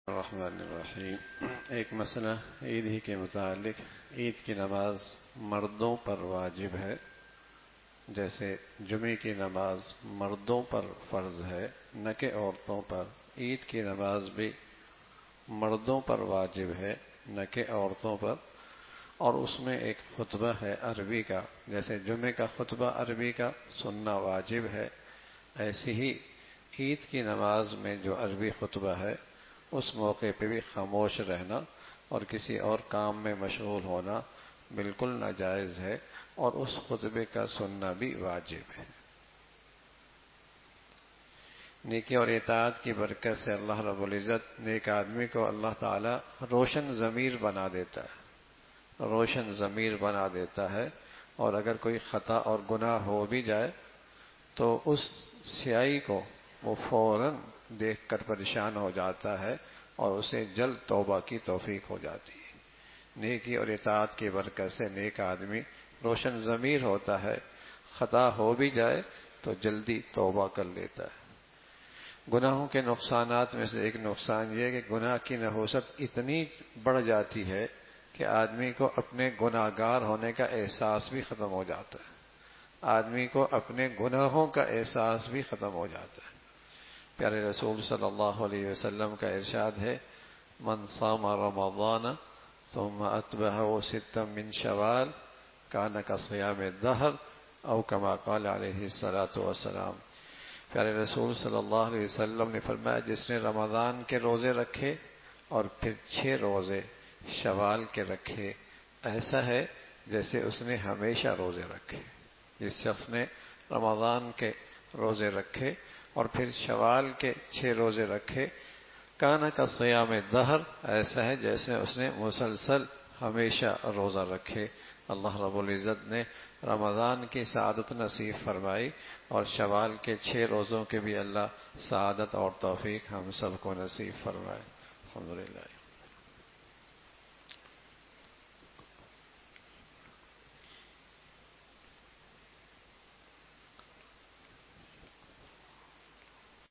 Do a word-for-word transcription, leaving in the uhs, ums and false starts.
الرحمن الرحیم۔ ایک مسئلہ عید ہی کے متعلق، عید کی نماز مردوں پر واجب ہے، جیسے جمعے کی نماز مردوں پر فرض ہے نہ کہ عورتوں پر، عید کی نماز بھی مردوں پر واجب ہے نہ کہ عورتوں پر، اور اس میں ایک خطبہ ہے عربی کا، جیسے جمعے کا خطبہ عربی کا سننا واجب ہے، ایسی ہی عید کی نماز میں جو عربی خطبہ ہے اس موقع پہ بھی خاموش رہنا اور کسی اور کام میں مشغول ہونا بالکل ناجائز ہے، اور اس خطبے کا سننا بھی واجب ہے۔ نیکی اور اطاعت کی برکت سے اللہ رب العزت نیک آدمی کو اللہ تعالی روشن ضمیر بنا دیتا ہے، روشن ضمیر بنا دیتا ہے، اور اگر کوئی خطا اور گناہ ہو بھی جائے تو اس سیاہی کو وہ فوراً دیکھ کر پریشان ہو جاتا ہے اور اسے جلد توبہ کی توفیق ہو جاتی ہے۔ نیکی اور اطاعت کی برکت سے نیک آدمی روشن ضمیر ہوتا ہے، خطا ہو بھی جائے تو جلدی توبہ کر لیتا ہے۔ گناہوں کے نقصانات میں سے ایک نقصان یہ ہے کہ گناہ کی نحوست اتنی بڑھ جاتی ہے کہ آدمی کو اپنے گناہ گار ہونے کا احساس بھی ختم ہو جاتا ہے، آدمی کو اپنے گناہوں کا احساس بھی ختم ہو جاتا ہے۔ پیارے رسول صلی اللہ علیہ وسلم کا ارشاد ہے، من صام رمضان ثم اتبعه ستا من شوال کان کصیام الدہر او کما قال علیہ الصلاۃ والسلام۔ پیارے رسول صلی اللہ علیہ وسلم نے فرمایا، جس نے رمضان کے روزے رکھے اور پھر چھ روزے شوال کے رکھے، ایسا ہے جیسے اس نے ہمیشہ روزے رکھے۔ جس شخص نے رمضان کے روزے رکھے اور پھر شوال کے چھ روزے رکھے، کانا کا صیام دہر، ایسا ہے جیسے اس نے مسلسل ہمیشہ روزہ رکھے۔ اللہ رب العزت نے رمضان کی سعادت نصیب فرمائی اور شوال کے چھ روزوں کے بھی اللہ سعادت اور توفیق ہم سب کو نصیب فرمائے۔ الحمدللہ۔